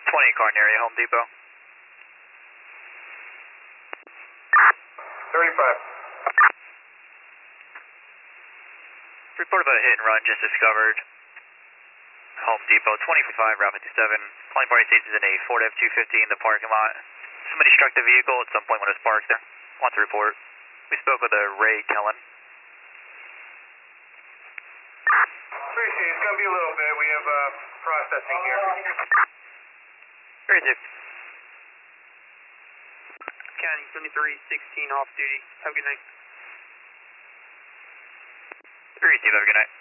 20 car near Home Depot. 35. Report about a hit and run just discovered. Home Depot, 25 Route 57. Calling party states is in a Ford F-250 in the parking lot. Somebody struck the vehicle at some point when it was parked there. Want to report. We spoke with a Ray Kellen. Appreciate it. It's going to be a little bit. We have processing here. Very good. County 7316 off duty. Have a good night. Very good. Have a good night.